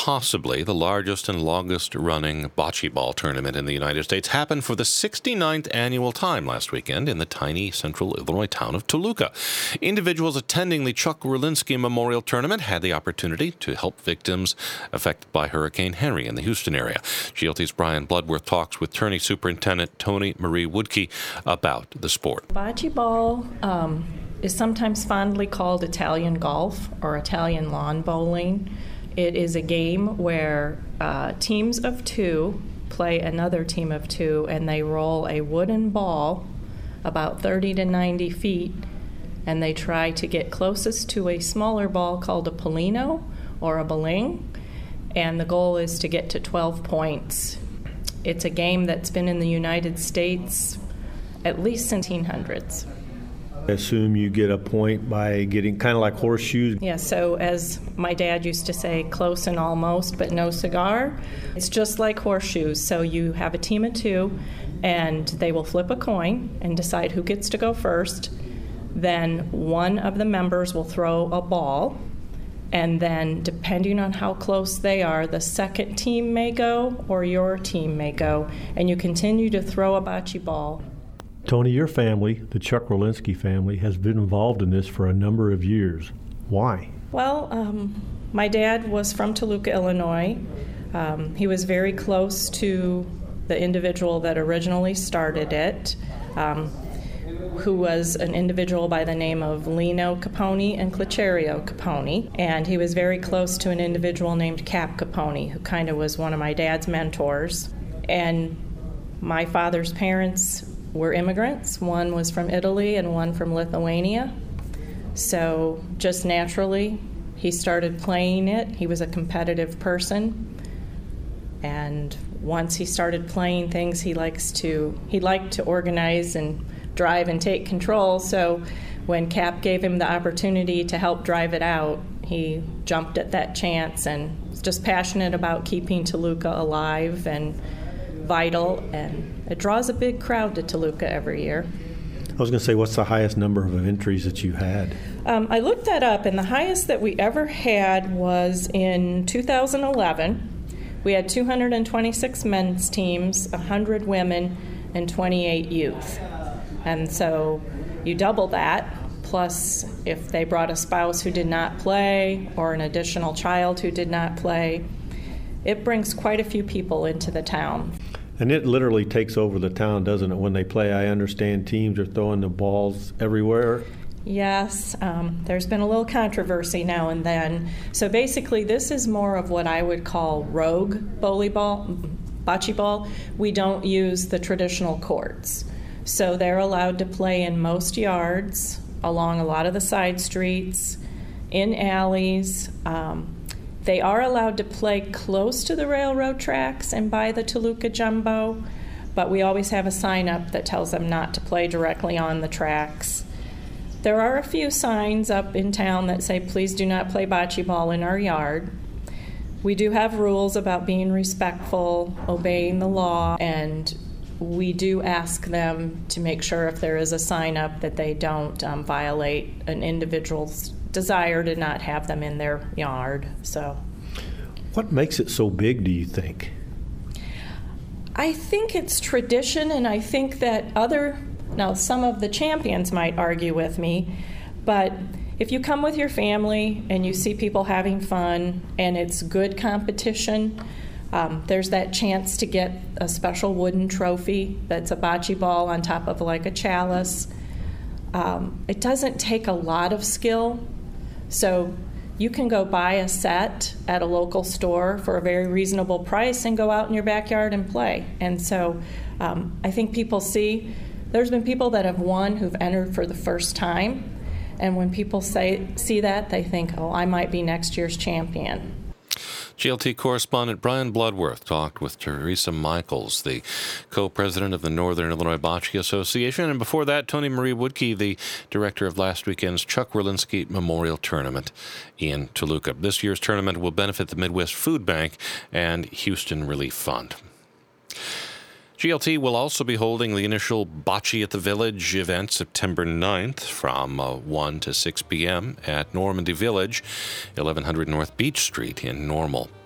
possibly the largest and longest-running bocce ball tournament in the United States happened for the 69th annual time last weekend in the tiny central Illinois town of Toluca. Individuals attending the Chuck Wierlinski Memorial Tournament had the opportunity to help victims affected by Hurricane Henry in the Houston area. GLT's Brian Bloodworth talks with Tourney Superintendent Toni Marie Woodke about the sport. Bocce ball is sometimes fondly called Italian golf or Italian lawn bowling. It is a game where teams of two play another team of two, and they roll a wooden ball about 30 to 90 feet, and they try to get closest to a smaller ball called a pallino or a bowling, and the goal is to get to 12 points. It's a game that's been in the United States at least since the 1800s. I assume you get a point by getting kind of like horseshoes. Yeah, so as my dad used to say, close and almost, but no cigar. It's just like horseshoes. So you have a team of two, and they will flip a coin and decide who gets to go first. Then one of the members will throw a ball, and then depending on how close they are, the second team may go or your team may go, and you continue to throw a bocce ball. Toni, your family, the Chuck Wierlinski family, has been involved in this for a number of years. Why? Well, my dad was from Toluca, Illinois. He was very close to the individual that originally started it, who was an individual by the name of Lino Capone and Clicerio Capone. And he was very close to an individual named Cap Capone, who kind of was one of my dad's mentors. And my father's parents were immigrants. One was from Italy and one from Lithuania. So just naturally, he started playing it. He was a competitive person. And once he started playing things, he liked to organize and drive and take control. So when Cap gave him the opportunity to help drive it out, he jumped at that chance and was just passionate about keeping Toluca alive and vital, and it draws a big crowd to Toluca every year. I was going to say, what's the highest number of entries that you had? I looked that up, and the highest that we ever had was in 2011. We had 226 men's teams, 100 women, and 28 youth. And so you double that, plus if they brought a spouse who did not play or an additional child who did not play, it brings quite a few people into the town. And it literally takes over the town, doesn't it, when they play? I understand teams are throwing the balls everywhere. Yes, there's been a little controversy now and then. So basically, this is more of what I would call rogue bocce ball. We don't use the traditional courts. So they're allowed to play in most yards, along a lot of the side streets, in alleys. They are allowed to play close to the railroad tracks and by the Toluca Jumbo, but we always have a sign up that tells them not to play directly on the tracks. There are a few signs up in town that say, please do not play bocce ball in our yard. We do have rules about being respectful, obeying the law, and we do ask them to make sure if there is a sign up that they don't violate an individual's desire to not have them in their yard. So, what makes it so big, do you think? I think it's tradition, and I think that now some of the champions might argue with me, but if you come with your family and you see people having fun and it's good competition, there's that chance to get a special wooden trophy that's a bocce ball on top of like a chalice. It doesn't take a lot of skill. So you can go buy a set at a local store for a very reasonable price and go out in your backyard and play. And so I think people see, there's been people that have won who've entered for the first time. And when people see that, they think, oh, I might be next year's champion. GLT correspondent Brian Bloodworth talked with Teresa Michaels, the co-president of the Northern Illinois Bocce Association, and before that, Toni Marie Woodke, the director of last weekend's Chuck Wierlinski Memorial Tournament in Toluca. This year's tournament will benefit the Midwest Food Bank and Houston Relief Fund. GLT will also be holding the initial Bocce at the Village event September 9th from 1 to 6 p.m. at Normandy Village, 1100 North Beach Street in Normal.